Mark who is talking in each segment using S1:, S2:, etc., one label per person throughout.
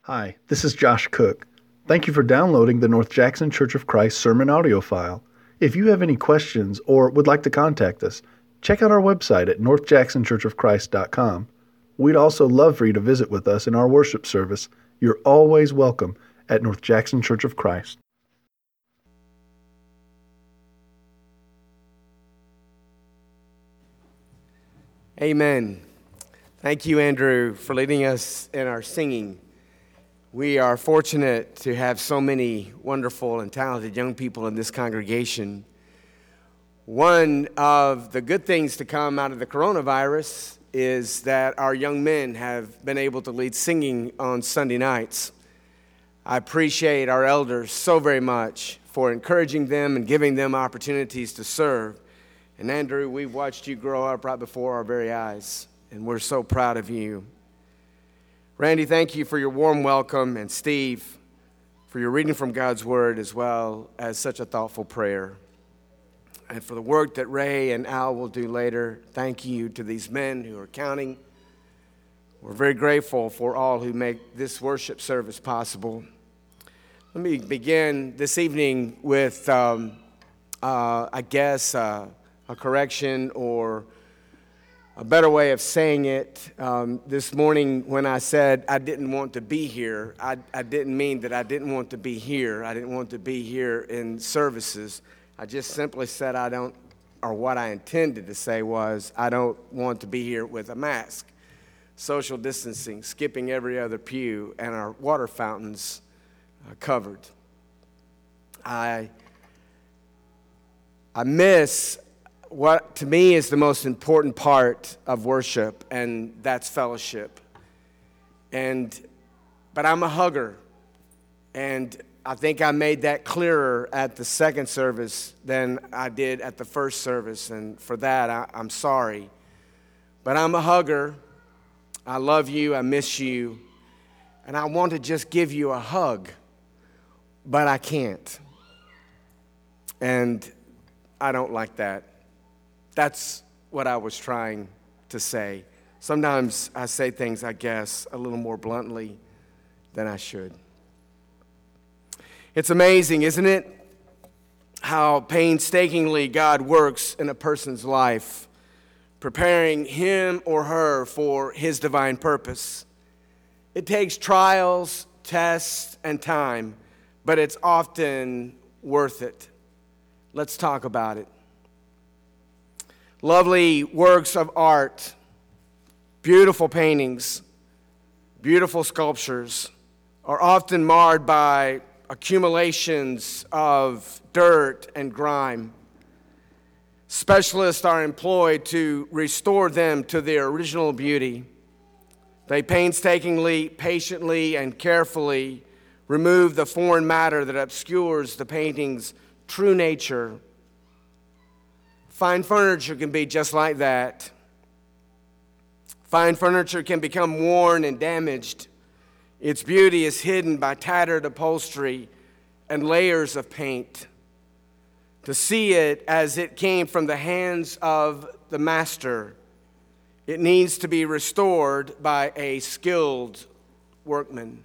S1: Hi, this is Josh Cook. Thank you for downloading the North Jackson Church of Christ sermon audio file. If you have any questions or would like to contact us, check out our website at northjacksonchurchofchrist.com. We'd also love for you to visit with us in our worship service. You're always welcome at North Jackson Church of Christ.
S2: Amen. Thank you, Andrew, for leading us in our singing. We are fortunate to have so many wonderful and talented young people in this congregation. One of the good things to come out of the coronavirus is that our young men have been able to lead singing on Sunday nights. I appreciate our elders so very much for encouraging them and giving them opportunities to serve. And Andrew, we've watched you grow up right before our very eyes, and we're so proud of you. Randy, thank you for your warm welcome, and Steve, for your reading from God's Word as well as such a thoughtful prayer. And for the work that Ray and Al will do later, thank you to these men who are counting. We're very grateful for all who make this worship service possible. Let me begin this evening with, a correction or a better way of saying it. This morning when I said I didn't want to be here, I didn't mean that I didn't want to be here. I didn't want to be here in services. I just simply said what I intended to say was I don't want to be here with a mask, social distancing, skipping every other pew, and our water fountains covered. I miss what to me is the most important part of worship, and that's fellowship. But I'm a hugger, and I think I made that clearer at the second service than I did at the first service, and for that I'm sorry. But I'm a hugger. I love you, I miss you, and I want to just give you a hug, but I can't. And I don't like that. That's what I was trying to say. Sometimes I say things, I guess, a little more bluntly than I should. It's amazing, isn't it, how painstakingly God works in a person's life, preparing him or her for his divine purpose. It takes trials, tests, and time, but it's often worth it. Let's talk about it. Lovely works of art, beautiful paintings, beautiful sculptures are often marred by accumulations of dirt and grime. Specialists are employed to restore them to their original beauty. They painstakingly, patiently, and carefully remove the foreign matter that obscures the painting's true nature. Fine furniture can be just like that. Fine furniture can become worn and damaged. Its beauty is hidden by tattered upholstery and layers of paint. To see it as it came from the hands of the master, it needs to be restored by a skilled workman.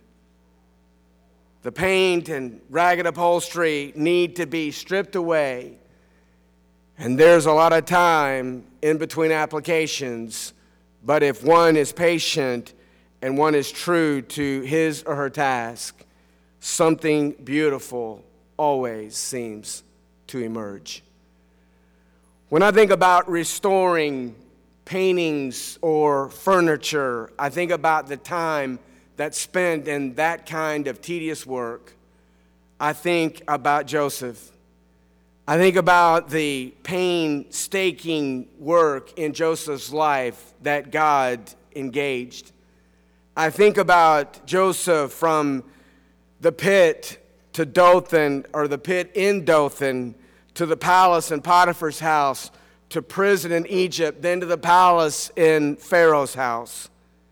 S2: The paint and ragged upholstery need to be stripped away. And there's a lot of time in between applications, but if one is patient and one is true to his or her task, something beautiful always seems to emerge. When I think about restoring paintings or furniture, I think about the time that's spent in that kind of tedious work. I think about Joseph. I think about the painstaking work in Joseph's life that God engaged. I think about Joseph from the pit to Dothan, or the pit in Dothan, to the palace in Potiphar's house, to prison in Egypt, then to the palace in Pharaoh's house.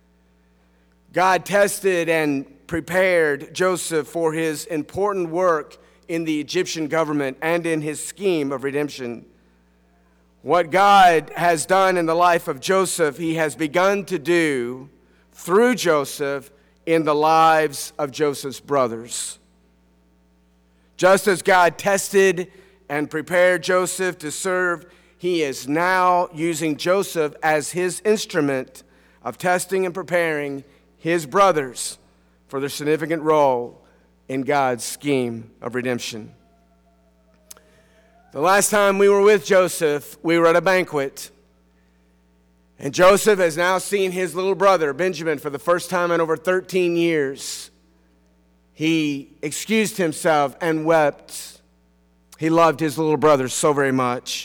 S2: God tested and prepared Joseph for his important work in the Egyptian government and in his scheme of redemption. What God has done in the life of Joseph, he has begun to do through Joseph in the lives of Joseph's brothers. Just as God tested and prepared Joseph to serve, he is now using Joseph as his instrument of testing and preparing his brothers for their significant role in God's scheme of redemption. The last time we were with Joseph, we were at a banquet. And Joseph has now seen his little brother, Benjamin, for the first time in over 13 years. He excused himself and wept. He loved his little brother so very much.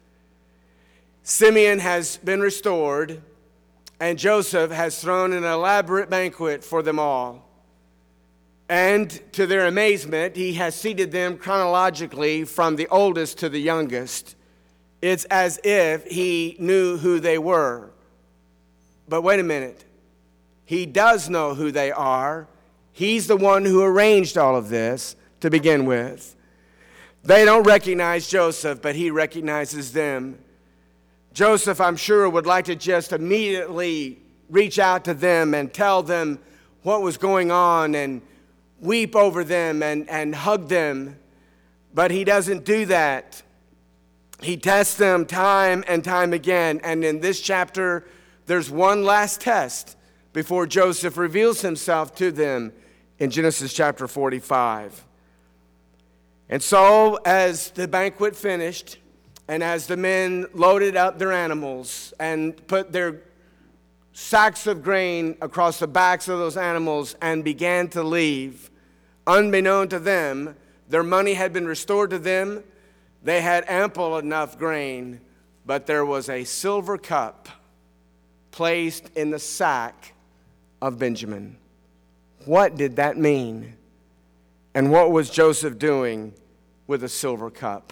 S2: Simeon has been restored, and Joseph has thrown an elaborate banquet for them all. And to their amazement, he has seated them chronologically from the oldest to the youngest. It's as if he knew who they were. But wait a minute. He does know who they are. He's the one who arranged all of this to begin with. They don't recognize Joseph, but he recognizes them. Joseph, I'm sure, would like to just immediately reach out to them and tell them what was going on and weep over them and hug them. But he doesn't do that. He tests them time and time again. And in this chapter, there's one last test before Joseph reveals himself to them in Genesis chapter 45. And so, as the banquet finished, and as the men loaded up their animals and put their sacks of grain across the backs of those animals and began to leave, unbeknown to them, their money had been restored to them. They had ample enough grain, but there was a silver cup placed in the sack of Benjamin. What did that mean? And what was Joseph doing with a silver cup?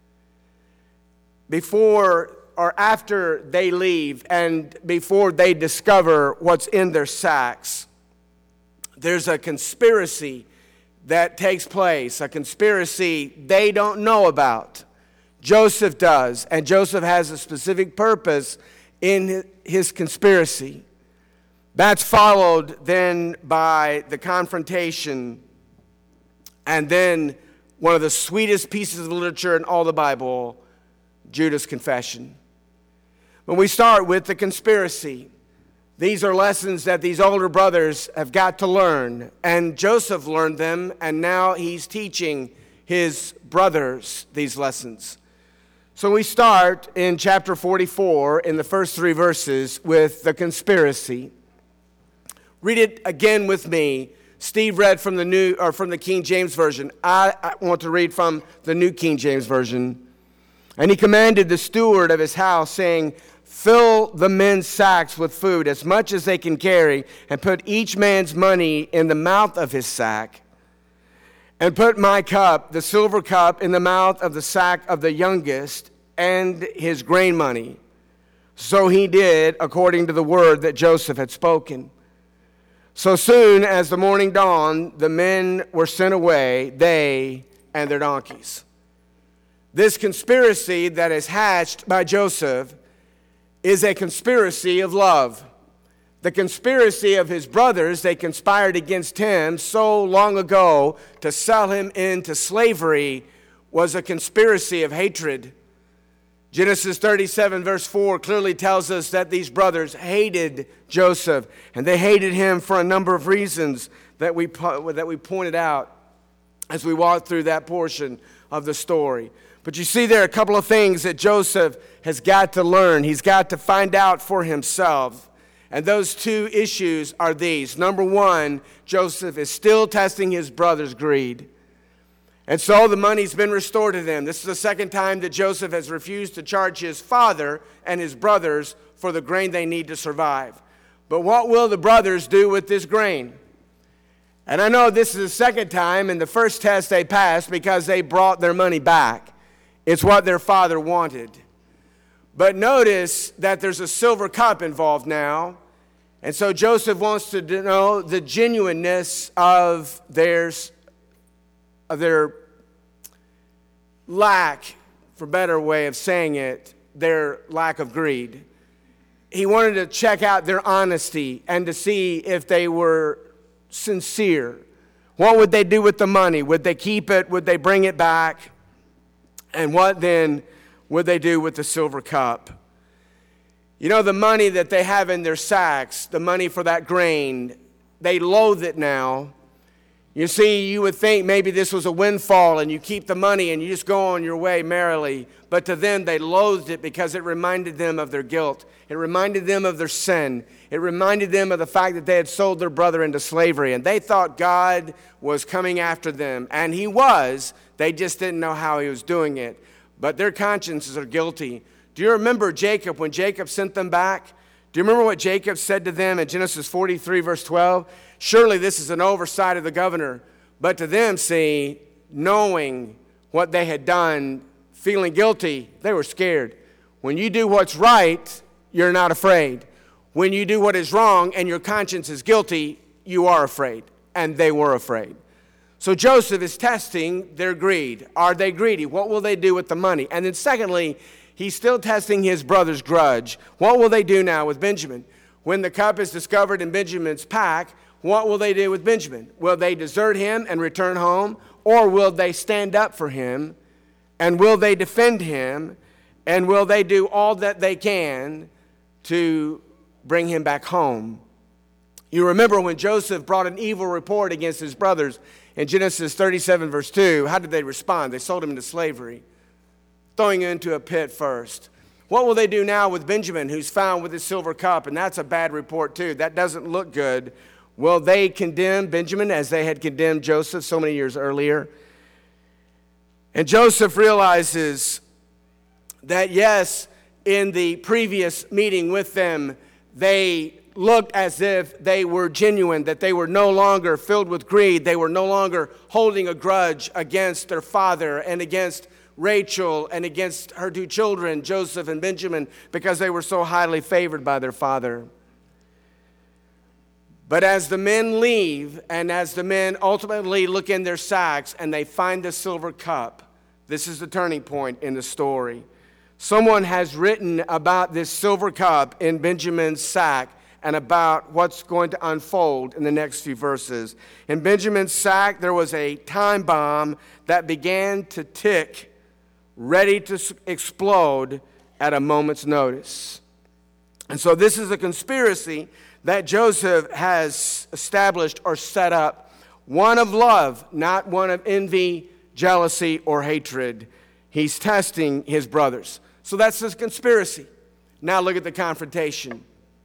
S2: Before or after they leave and before they discover what's in their sacks, there's a conspiracy that takes place, a conspiracy they don't know about. Joseph does, and Joseph has a specific purpose in his conspiracy. That's followed then by the confrontation, and then one of the sweetest pieces of literature in all the Bible, Judas' confession. When we start with the conspiracy, these are lessons that these older brothers have got to learn. And Joseph learned them, and now he's teaching his brothers these lessons. So we start in chapter 44 in the first 3 verses with the conspiracy. Read it again with me. Steve read from the King James Version. I want to read from the New King James Version. And he commanded the steward of his house, saying, "Fill the men's sacks with food, as much as they can carry, and put each man's money in the mouth of his sack. And put my cup, the silver cup, in the mouth of the sack of the youngest, and his grain money." So he did, according to the word that Joseph had spoken. So soon as the morning dawned, the men were sent away, they and their donkeys. This conspiracy that is hatched by Joseph is a conspiracy of love. The conspiracy of his brothers, they conspired against him so long ago to sell him into slavery, was a conspiracy of hatred. Genesis 37 verse 4 clearly tells us that these brothers hated Joseph, and they hated him for a number of reasons that we pointed out as we walked through that portion of the story. But you see, there are a couple of things that Joseph has got to learn. He's got to find out for himself. And those 2 issues are these. Number 1, Joseph is still testing his brother's greed. And so the money's been restored to them. This is the second time that Joseph has refused to charge his father and his brothers for the grain they need to survive. But what will the brothers do with this grain? And I know this is the second time, and the first test they passed because they brought their money back. It's what their father wanted. But notice that there's a silver cup involved now. And so Joseph wants to know the genuineness of their lack, for a better way of saying it, their lack of greed. He wanted to check out their honesty and to see if they were sincere. What would they do with the money? Would they keep it? Would they bring it back? And what then would they do with the silver cup? You know, the money that they have in their sacks, the money for that grain, they loathe it now. You see, you would think maybe this was a windfall and you keep the money and you just go on your way merrily. But to them, they loathed it because it reminded them of their guilt. It reminded them of their sin. It reminded them of the fact that they had sold their brother into slavery. And they thought God was coming after them. And he was. They just didn't know how he was doing it. But their consciences are guilty. Do you remember Jacob when Jacob sent them back? Do you remember what Jacob said to them in Genesis 43, verse 12? Surely this is an oversight of the governor. But to them, see, knowing what they had done, feeling guilty, they were scared. When you do what's right, you're not afraid. When you do what is wrong and your conscience is guilty, you are afraid. And they were afraid. So Joseph is testing their greed. Are they greedy? What will they do with the money? And then secondly, he's still testing his brother's grudge. What will they do now with Benjamin? When the cup is discovered in Benjamin's pack, what will they do with Benjamin? Will they desert him and return home? Or will they stand up for him? And will they defend him? And will they do all that they can to bring him back home? You remember when Joseph brought an evil report against his brothers in Genesis 37, verse 2, how did they respond? They sold him into slavery, throwing him into a pit first. What will they do now with Benjamin, who's found with his silver cup? And that's a bad report too. That doesn't look good. Will they condemn Benjamin as they had condemned Joseph so many years earlier? And Joseph realizes that, yes, in the previous meeting with them, they looked as if they were genuine, that they were no longer filled with greed. They were no longer holding a grudge against their father and against Rachel and against her two children, Joseph and Benjamin, because they were so highly favored by their father. But as the men leave and as the men ultimately look in their sacks and they find the silver cup, this is the turning point in the story. Someone has written about this silver cup in Benjamin's sack and about what's going to unfold in the next few verses. In Benjamin's sack, there was a time bomb that began to tick, ready to explode at a moment's notice. And so this is a conspiracy that Joseph has established or set up, one of love, not one of envy, jealousy, or hatred. He's testing his brothers. So that's this conspiracy. Now look at the confrontation.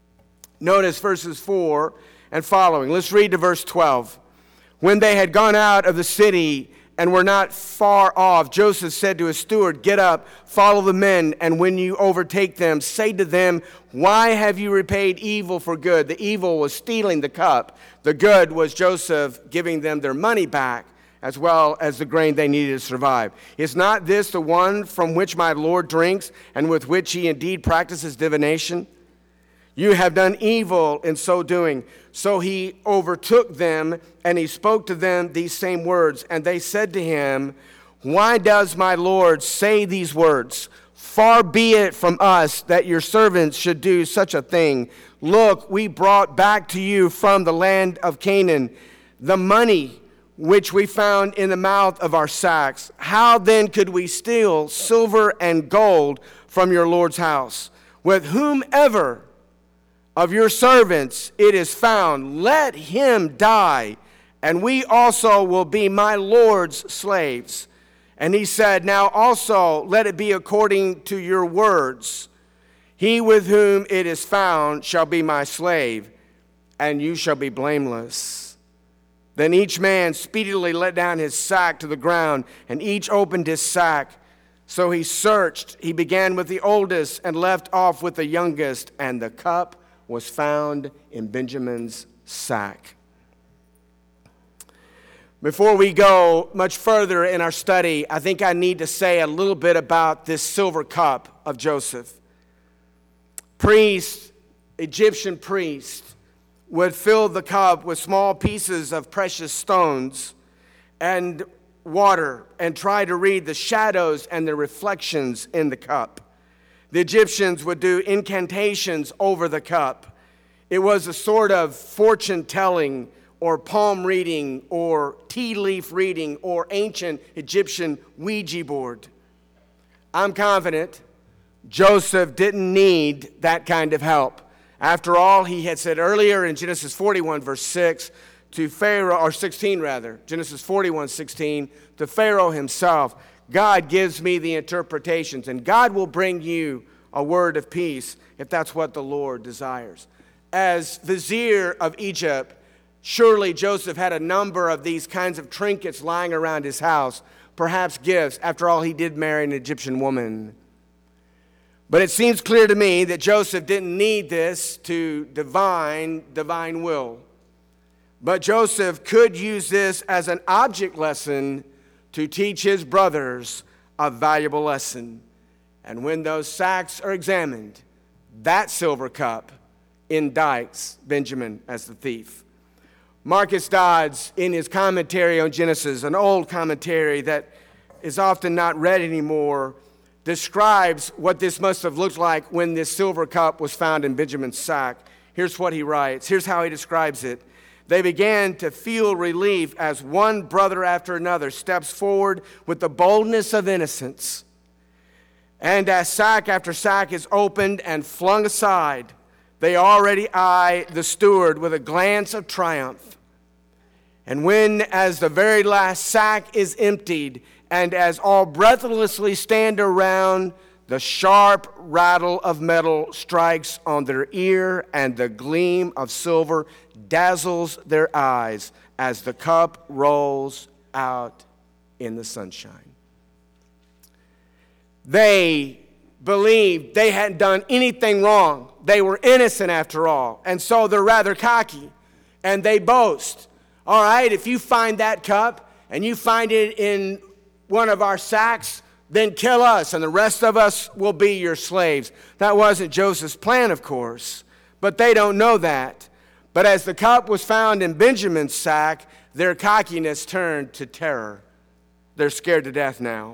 S2: Notice verses 4 and following. Let's read to verse 12. When they had gone out of the city and were not far off, Joseph said to his steward, "Get up, follow the men, and when you overtake them, say to them, 'Why have you repaid evil for good?'" The evil was stealing the cup. The good was Joseph giving them their money back, as well as the grain they needed to survive. "Is not this the one from which my Lord drinks, and with which he indeed practices divination? You have done evil in so doing." So he overtook them, and he spoke to them these same words. And they said to him, "Why does my Lord say these words? Far be it from us that your servants should do such a thing. Look, we brought back to you from the land of Canaan the money which we found in the mouth of our sacks. How then could we steal silver and gold from your Lord's house? With whomever of your servants it is found, let him die, and we also will be my Lord's slaves." And he said, "Now also let it be according to your words. He with whom it is found shall be my slave, and you shall be blameless." Then each man speedily let down his sack to the ground, and each opened his sack. So he searched. He began with the oldest and left off with the youngest, and the cup was found in Benjamin's sack. Before we go much further in our study, I think I need to say a little bit about this silver cup of Joseph. Egyptian priests, would fill the cup with small pieces of precious stones and water and try to read the shadows and the reflections in the cup. The Egyptians would do incantations over the cup. It was a sort of fortune-telling or palm reading or tea leaf reading or ancient Egyptian Ouija board. I'm confident Joseph didn't need that kind of help. After all, he had said earlier in Genesis 41, verse 6, to Pharaoh, or 16 rather, Genesis 41, 16, to Pharaoh himself, God gives me the interpretations, and God will bring you a word of peace if that's what the Lord desires. As vizier of Egypt, surely Joseph had a number of these kinds of trinkets lying around his house, perhaps gifts. After all, he did marry an Egyptian woman. But it seems clear to me that Joseph didn't need this to divine will. But Joseph could use this as an object lesson to teach his brothers a valuable lesson. And when those sacks are examined, that silver cup indicts Benjamin as the thief. Marcus Dodds, in his commentary on Genesis, an old commentary that is often not read anymore, describes what this must have looked like when this silver cup was found in Benjamin's sack. Here's what he writes. Here's how he describes it. They began to feel relief as one brother after another steps forward with the boldness of innocence. And as sack after sack is opened and flung aside, they already eye the steward with a glance of triumph. And when, as the very last sack is emptied, and as all breathlessly stand around, the sharp rattle of metal strikes on their ear, and the gleam of silver dazzles their eyes as the cup rolls out in the sunshine. They believed they hadn't done anything wrong. They were innocent after all. And so they're rather cocky, and they boast. All right, if you find that cup and you find it in one of our sacks, then kill us, and the rest of us will be your slaves. That wasn't Joseph's plan, of course, but they don't know that. But as the cup was found in Benjamin's sack, their cockiness turned to terror. They're scared to death now.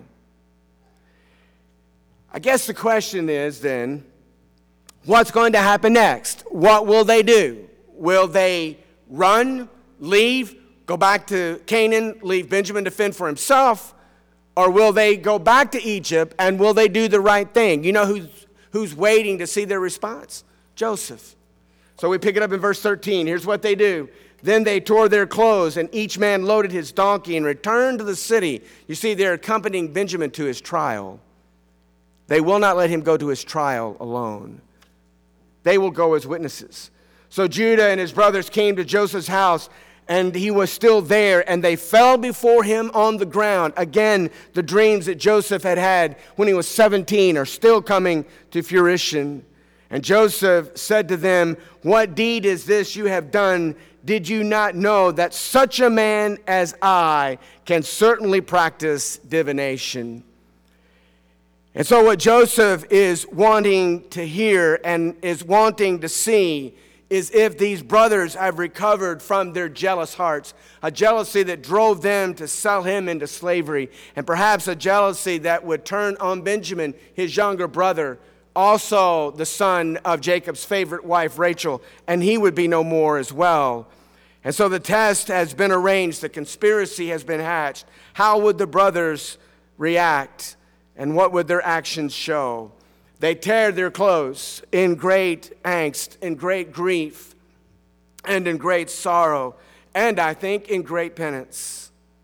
S2: I guess the question is then, what's going to happen next? What will they do? Will they run, leave, go back to Canaan, leave Benjamin to fend for himself? Or will they go back to Egypt, and will they do the right thing? You know who's waiting to see their response? Joseph. So we pick it up in verse 13. Here's what they do. Then they tore their clothes, and each man loaded his donkey and returned to the city. You see, they're accompanying Benjamin to his trial. They will not let him go to his trial alone. They will go as witnesses. So Judah and his brothers came to Joseph's house, and he was still there, and they fell before him on the ground. Again, the dreams that Joseph had had when he was 17 are still coming to fruition. And Joseph said to them, "What deed is this you have done? Did you not know that such a man as I can certainly practice divination?" And so what Joseph is wanting to hear and is wanting to see is if these brothers have recovered from their jealous hearts, a jealousy that drove them to sell him into slavery, and perhaps a jealousy that would turn on Benjamin, his younger brother, also the son of Jacob's favorite wife, Rachel, and he would be no more as well. And so the test has been arranged, the conspiracy has been hatched. How would the brothers react, and what would their actions show? They tear their clothes in great angst, in great grief, and in great sorrow, and I think in great penance.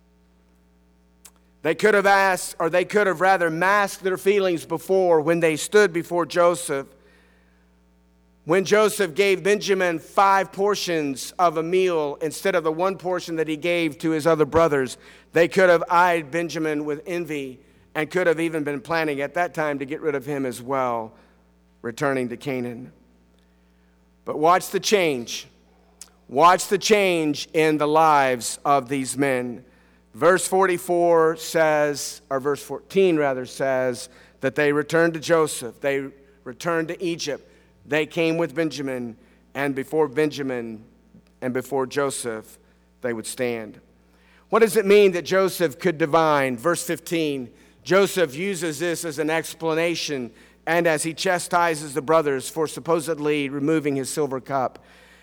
S2: They could have asked, or they could have rather masked their feelings before when they stood before Joseph. When Joseph gave Benjamin 5 portions of a meal instead of the 1 portion that he gave to his other brothers, they could have eyed Benjamin with envy and could have even been planning at that time to get rid of him as well, returning to Canaan. But watch the change. Watch the change in the lives of these men. Verse 44 says, or verse 14 rather says, that they returned to Joseph. They returned to Egypt. They came with Benjamin, and before Benjamin and before Joseph, they would stand. What does it mean that Joseph could divine? Verse 15, Joseph uses this as an explanation, and as he chastises the brothers for supposedly removing his silver cup.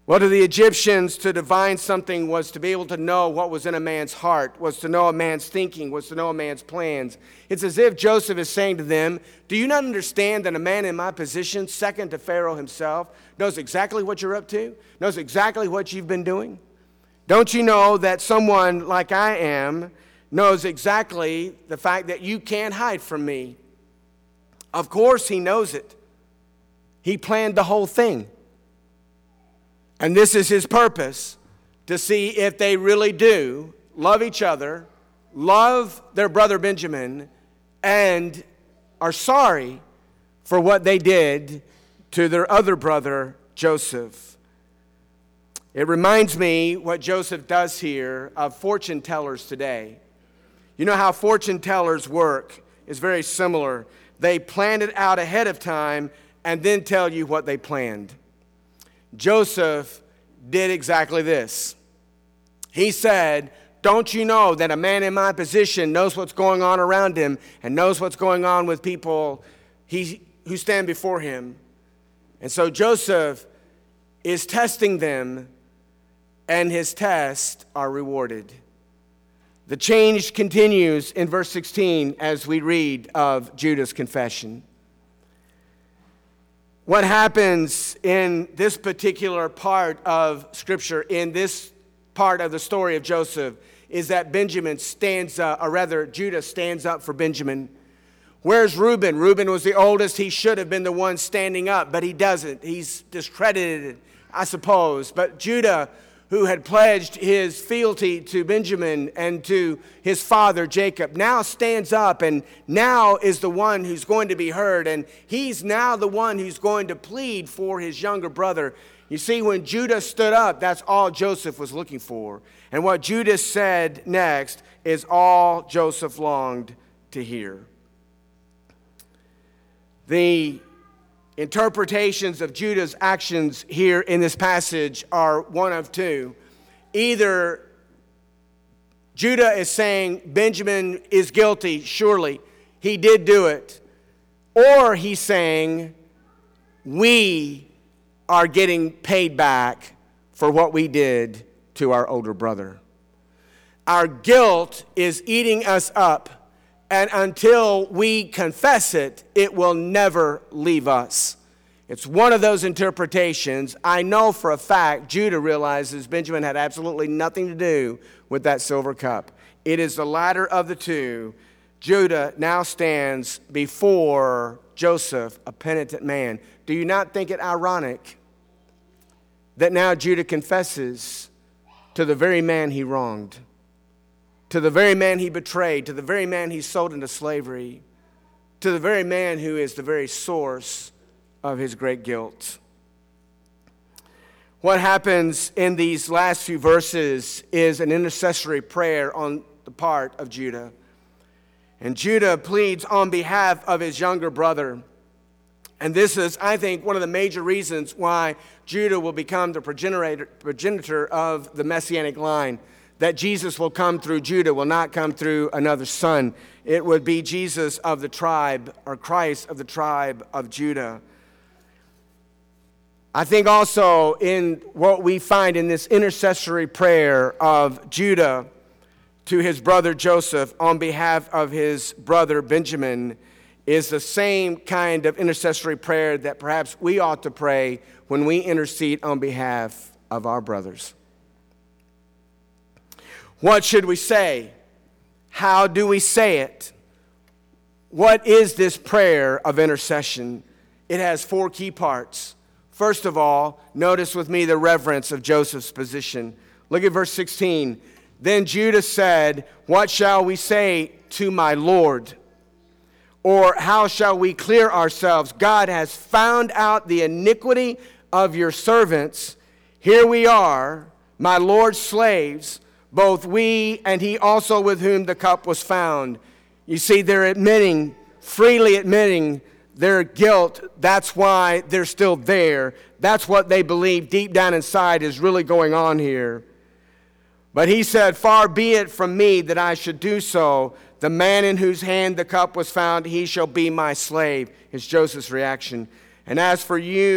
S2: Well, to the Egyptians, to divine something was to be able to know what was in a man's heart, was to know a man's thinking, was to know a man's plans. It's as if Joseph is saying to them, do you not understand that a man in my position, second to Pharaoh himself, knows exactly what you're up to, knows exactly what you've been doing? Don't you know that someone like I am knows exactly the fact that you can't hide from me? Of course he knows it. He planned the whole thing. And this is his purpose, to see if they really do love each other, love their brother Benjamin, and are sorry for what they did to their other brother Joseph. It reminds me what Joseph does here of fortune tellers today. You know how fortune tellers work is very similar. They plan it out ahead of time and then tell you what they planned. Joseph did exactly this. He said, don't you know that a man in my position knows what's going on around him and knows what's going on with people who stand before him? And so Joseph is testing them, and his tests are rewarded. The change continues in verse 16 as we read of Judah's confession. What happens in this particular part of Scripture, in this part of the story of Joseph, is that Judah stands up for Benjamin. Where's Reuben? Reuben was the oldest. He should have been the one standing up, but he doesn't. He's discredited, I suppose. But Judah, who had pledged his fealty to Benjamin and to his father Jacob, now stands up and now is the one who's going to be heard. And he's now the one who's going to plead for his younger brother. You see, when Judah stood up, that's all Joseph was looking for. And what Judah said next is all Joseph longed to hear. The interpretations of Judah's actions here in this passage are one of two. Either Judah is saying Benjamin is guilty, surely he did do it, or he's saying we are getting paid back for what we did to our older brother. Our guilt is eating us up. And until we confess it, it will never leave us. It's one of those interpretations. I know for a fact Judah realizes Benjamin had absolutely nothing to do with that silver cup. It is the latter of the two. Judah now stands before Joseph, a penitent man. Do you not think it ironic that now Judah confesses to the very man he wronged? To the very man he betrayed, to the very man he sold into slavery, to the very man who is the very source of his great guilt. What happens in these last few verses is an intercessory prayer on the part of Judah. And Judah pleads on behalf of his younger brother. And this is, I think, one of the major reasons why Judah will become the progenitor of the Messianic line. That Jesus will come through Judah, will not come through another son. It would be Jesus of the tribe, or Christ of the tribe of Judah. I think also in what we find in this intercessory prayer of Judah to his brother Joseph on behalf of his brother Benjamin is the same kind of intercessory prayer that perhaps we ought to pray when we intercede on behalf of our brothers. What should we say? How do we say it? What is this prayer of intercession? It has four key parts. First of all, notice with me the reverence of Joseph's position. Look at verse 16. Then Judah said, what shall we say to my Lord? Or how shall we clear ourselves? God has found out the iniquity of your servants. Here we are, my Lord's slaves, both we and he also with whom the cup was found. You see, they're freely admitting their guilt. That's why they're still there. That's what they believe deep down inside is really going on here. But he said, far be it from me that I should do so. The man in whose hand the cup was found, he shall be my slave. Is Joseph's reaction. And as for you,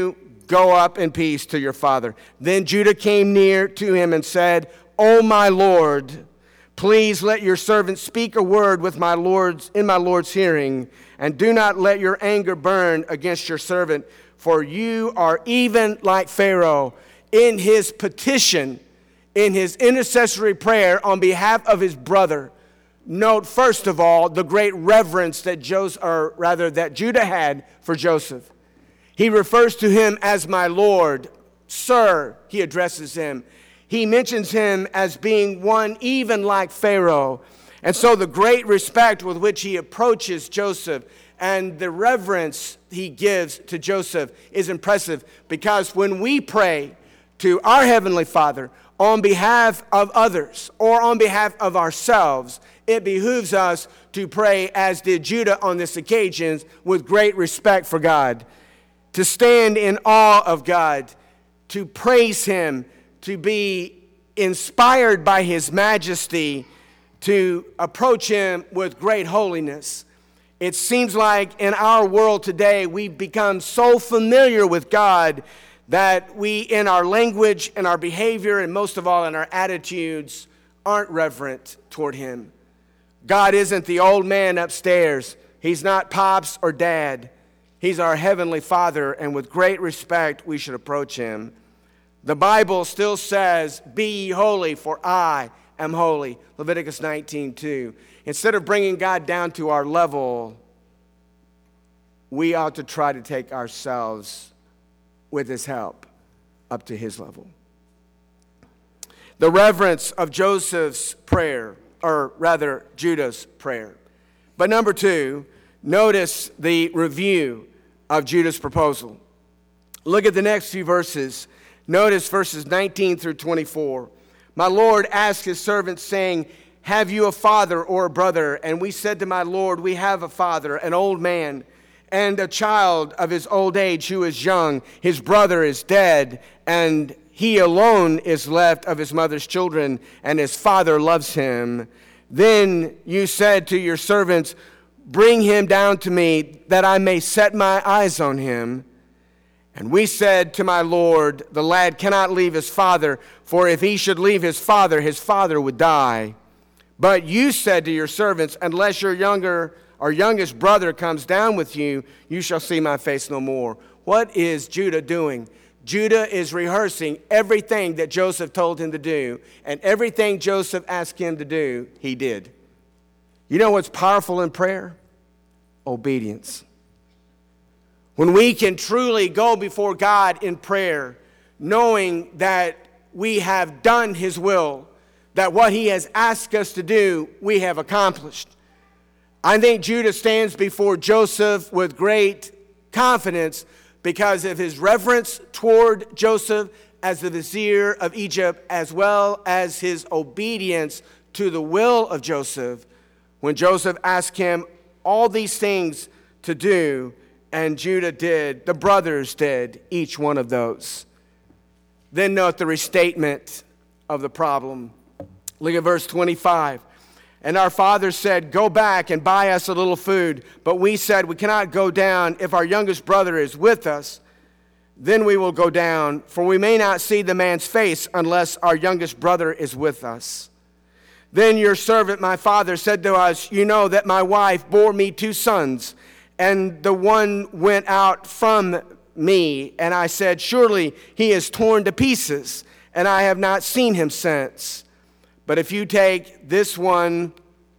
S2: Go up in peace to your father." Then Judah came near to him and said, "O my Lord, please let your servant speak a word with in my Lord's hearing, and do not let your anger burn against your servant, for you are even like Pharaoh." In his petition, in his intercessory prayer on behalf of his brother, note first of all the great reverence that Judah had for Joseph. He refers to him as my Lord, sir, he addresses him. He mentions him as being one even like Pharaoh. And so the great respect with which he approaches Joseph and the reverence he gives to Joseph is impressive, because when we pray to our Heavenly Father on behalf of others or on behalf of ourselves, it behooves us to pray as did Judah on this occasion, with great respect for God, to stand in awe of God, to praise him, to be inspired by his majesty, to approach him with great holiness. It seems like in our world today, we've become so familiar with God that we, in our language and our behavior, and most of all in our attitudes, aren't reverent toward him. God isn't the old man upstairs. He's not Pops or Dad. He's our Heavenly Father, and with great respect, we should approach him. The Bible still says, "Be ye holy, for I am holy." Leviticus 19:2. Instead of bringing God down to our level, we ought to try to take ourselves, with his help, up to his level. The reverence of Joseph's prayer, or rather Judah's prayer. But number two, notice the review of Judah's proposal. Look at the next few verses. Notice verses 19 through 24. "My Lord asked his servants, saying, 'Have you a father or a brother?' And we said to my Lord, 'We have a father, an old man, and a child of his old age who is young. His brother is dead, and he alone is left of his mother's children, and his father loves him.' Then you said to your servants, 'Bring him down to me, that I may set my eyes on him.' And we said to my Lord, 'The lad cannot leave his father, for if he should leave his father would die.' But you said to your servants, 'Unless your youngest brother comes down with you, you shall see my face no more.'" What is Judah doing? Judah is rehearsing everything that Joseph told him to do, and everything Joseph asked him to do, he did. You know what's powerful in prayer? Obedience. When we can truly go before God in prayer, knowing that we have done his will, that what he has asked us to do, we have accomplished. I think Judah stands before Joseph with great confidence because of his reverence toward Joseph as the vizier of Egypt, as well as his obedience to the will of Joseph. When Joseph asked him all these things to do, and Judah did, the brothers did each one of those. Then note the restatement of the problem. Look at verse 25. "And our father said, 'Go back and buy us a little food.' But we said, 'We cannot go down. If our youngest brother is with us, then we will go down, for we may not see the man's face unless our youngest brother is with us.' Then your servant, my father, said to us, 'You know that my wife bore me 2 sons, and the one went out from me. And I said, surely he is torn to pieces, and I have not seen him since. But if you take this one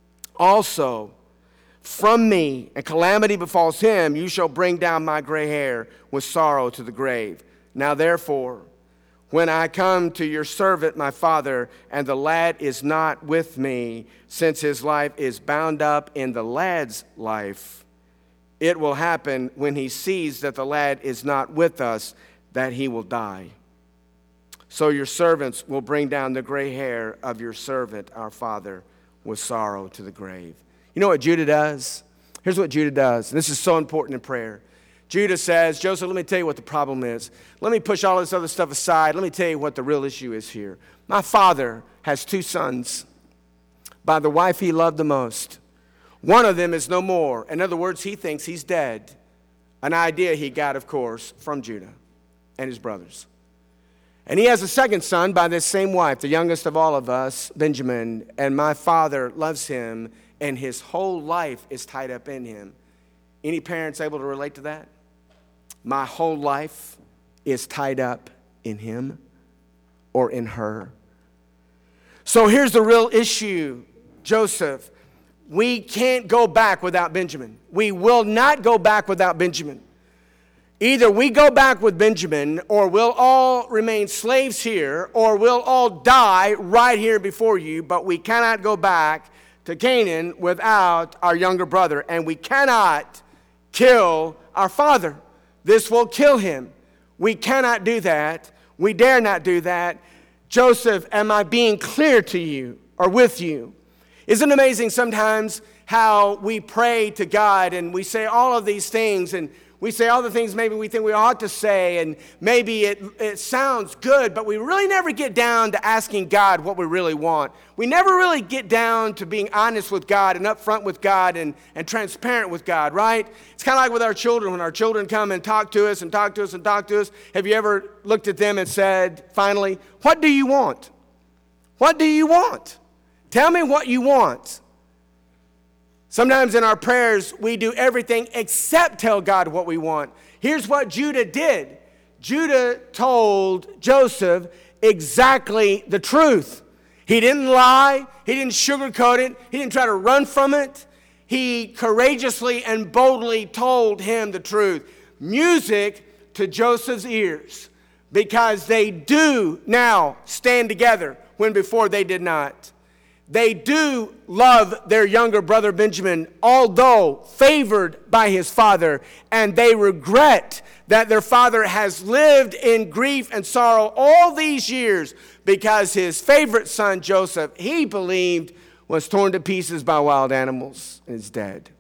S2: also from me, and calamity befalls him, you shall bring down my gray hair with sorrow to the grave. Now therefore, when I come to your servant my father, and the lad is not with me, since his life is bound up in the lad's life, it will happen when he sees that the lad is not with us, that he will die. So your servants will bring down the gray hair of your servant, our father, with sorrow to the grave." You know what Judah does? Here's what Judah does. This is so important in prayer. Judah says, "Joseph, let me tell you what the problem is. Let me push all this other stuff aside. Let me tell you what the real issue is here. My father has 2 sons by the wife he loved the most. One of them is no more." In other words, he thinks he's dead. An idea he got, of course, from Judah. and his brothers. And he has a second son by this same wife, the youngest of all of us, Benjamin. And my father loves him, and his whole life is tied up in him. Any parents able to relate to that? My whole life is tied up in him or in her. So here's the real issue, Joseph. We can't go back without Benjamin. We will not go back without Benjamin. Either we go back with Benjamin, or we'll all remain slaves here, or we'll all die right here before you, but we cannot go back to Canaan without our younger brother, and we cannot kill our father. This will kill him. We cannot do that. We dare not do that. Joseph, am I being clear to you or with you? Isn't it amazing sometimes how we pray to God and we say all of these things, and we say all the things maybe we think we ought to say, and maybe it sounds good, but we really never get down to asking God what we really want. We never really get down to being honest with God and upfront with God and transparent with God, right? It's kind of like with our children. When our children come and talk to us and talk to us and talk to us, have you ever looked at them and said, finally, what do you want? What do you want? Tell me what you want. Sometimes in our prayers, we do everything except tell God what we want. Here's what Judah did. Judah told Joseph exactly the truth. He didn't lie. He didn't sugarcoat it. He didn't try to run from it. He courageously and boldly told him the truth. Music to Joseph's ears, because they do now stand together when before they did not. They do love their younger brother Benjamin, although favored by his father, and they regret that their father has lived in grief and sorrow all these years because his favorite son, Joseph, he believed was torn to pieces by wild animals and is dead.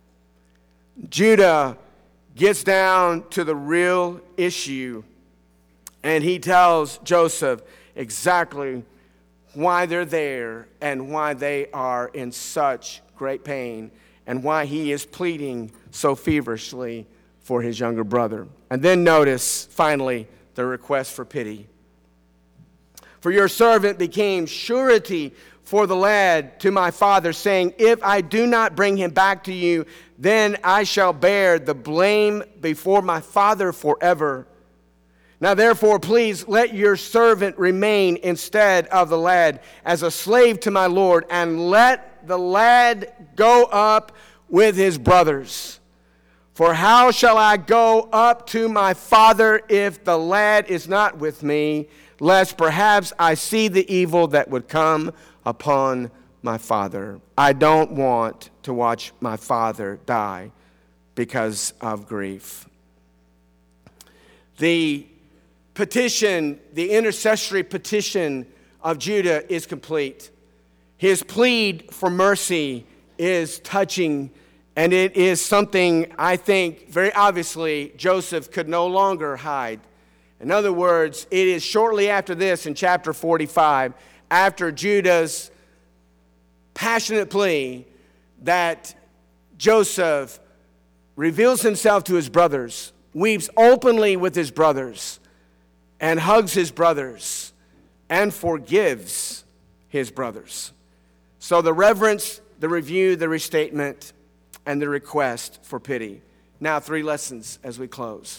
S2: Judah gets down to the real issue, and he tells Joseph exactly why they're there and why they are in such great pain and why he is pleading so feverishly for his younger brother. And then notice, finally, the request for pity. For your servant became surety for the lad to my father, saying, if I do not bring him back to you, then I shall bear the blame before my father forever. Now therefore, please let your servant remain instead of the lad as a slave to my Lord, and let the lad go up with his brothers. For how shall I go up to my father if the lad is not with me, lest perhaps I see the evil that would come upon my father? I don't want to watch my father die because of grief. The petition, the intercessory petition of Judah is complete. His plead for mercy is touching, and it is something I think very obviously Joseph could no longer hide. In other words, it is shortly after this in chapter 45, after Judah's passionate plea, that Joseph reveals himself to his brothers, weeps openly with his brothers, and hugs his brothers, and forgives his brothers. So the reverence, the review, the restatement, and the request for pity. Now 3 lessons as we close.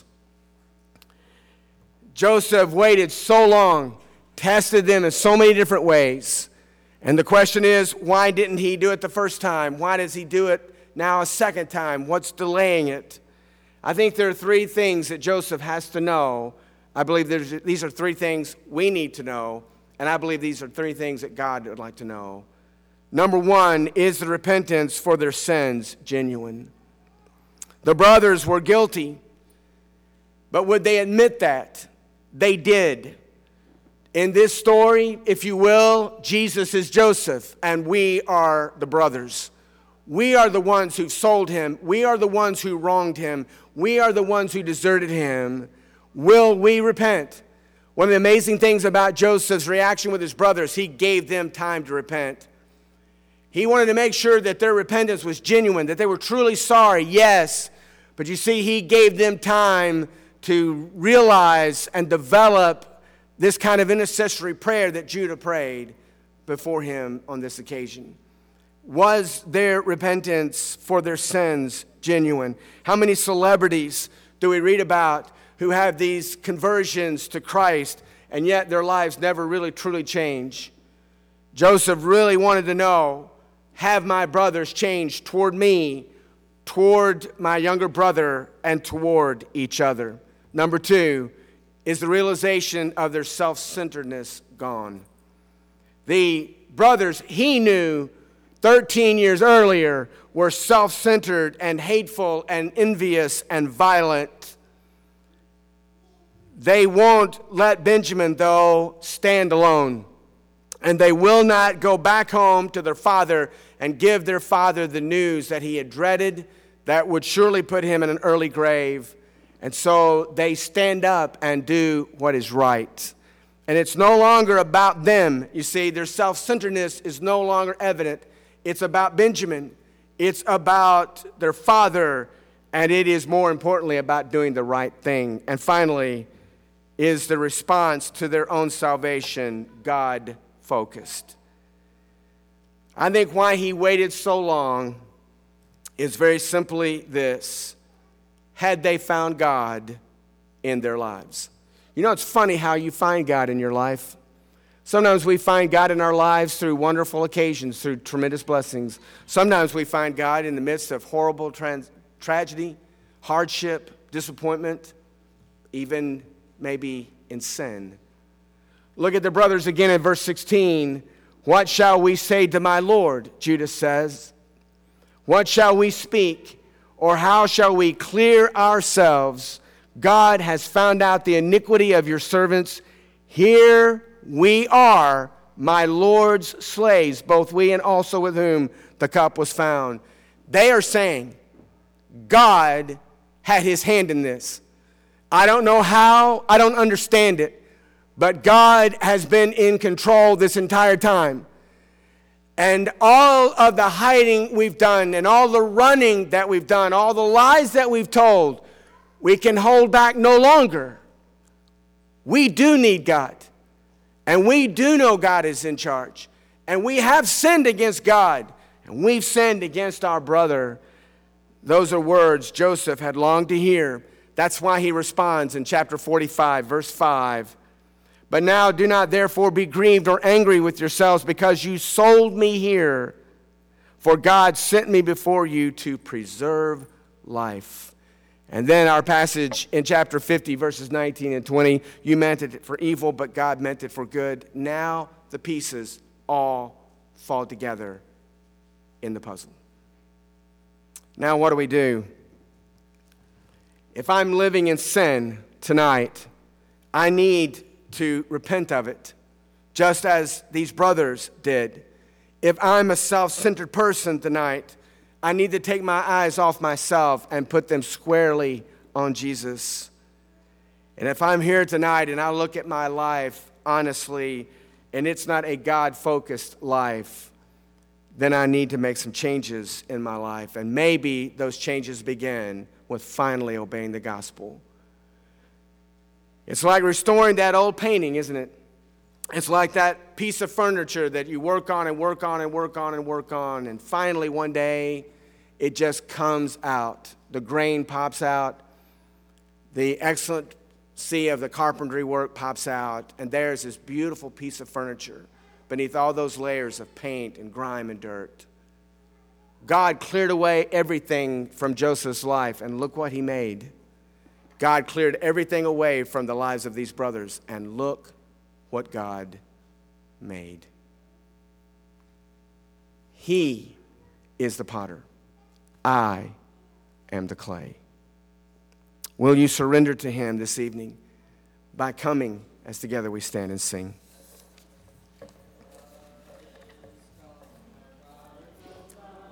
S2: Joseph waited so long, tested them in so many different ways. And the question is, why didn't he do it the first time? Why does he do it now a second time? What's delaying it? I think there are 3 things that Joseph has to know. I believe these are 3 things we need to know, and I believe these are 3 things that God would like to know. Number 1, is the repentance for their sins genuine? The brothers were guilty, but would they admit that? They did. In this story, if you will, Jesus is Joseph, and we are the brothers. We are the ones who sold him. We are the ones who wronged him. We are the ones who deserted him. Will we repent? One of the amazing things about Joseph's reaction with his brothers, he gave them time to repent. He wanted to make sure that their repentance was genuine, that they were truly sorry, yes. But you see, he gave them time to realize and develop this kind of intercessory prayer that Judah prayed before him on this occasion? Was their repentance for their sins genuine? How many celebrities do we read about who have these conversions to Christ, and yet their lives never really truly change? Joseph really wanted to know, have my brothers changed toward me, toward my younger brother, and toward each other? Number two, is the realization of their self-centeredness gone? The brothers he knew 13 years earlier were self-centered and hateful and envious and violent. They won't let Benjamin, though, stand alone. And they will not go back home to their father and give their father the news that he had dreaded, that would surely put him in an early grave. And so they stand up and do what is right. And it's no longer about them. You see, their self-centeredness is no longer evident. It's about Benjamin. It's about their father. And it is more importantly about doing the right thing. And finally, is the response to their own salvation God-focused? I think why he waited so long is very simply this: had they found God in their lives? You know, it's funny how you find God in your life. Sometimes we find God in our lives through wonderful occasions, through tremendous blessings. Sometimes we find God in the midst of horrible tragedy, hardship, disappointment, even maybe in sin. Look at the brothers again in verse 16. What shall we say to my Lord? Judah says. What shall we speak? Or how shall we clear ourselves? God has found out the iniquity of your servants. Here we are, my Lord's slaves, both we and also with whom the cup was found. They are saying God had his hand in this. I don't know how, I don't understand it, but God has been in control this entire time. And all of the hiding we've done and all the running that we've done, all the lies that we've told, we can hold back no longer. We do need God. And we do know God is in charge. And we have sinned against God. And we've sinned against our brother. Those are words Joseph had longed to hear. That's why he responds in chapter 45, verse 5. But now do not therefore be grieved or angry with yourselves because you sold me here. For God sent me before you to preserve life. And then our passage in chapter 50, verses 19 and 20. You meant it for evil, but God meant it for good. Now the pieces all fall together in the puzzle. Now what do we do? If I'm living in sin tonight, I need to repent of it, just as these brothers did. If I'm a self-centered person tonight, I need to take my eyes off myself and put them squarely on Jesus. And if I'm here tonight and I look at my life honestly, and it's not a God-focused life, then I need to make some changes in my life. And maybe those changes begin with finally obeying the gospel. It's like restoring that old painting, isn't it? It's like that piece of furniture that you work on and work on and work on and work on, and finally one day it just comes out. The grain pops out. The excellency of the carpentry work pops out, and there's this beautiful piece of furniture beneath all those layers of paint and grime and dirt. God cleared away everything from Joseph's life, and look what he made. God cleared everything away from the lives of these brothers, and look what God made. He is the potter. I am the clay. Will you surrender to him this evening by coming as together we stand and sing?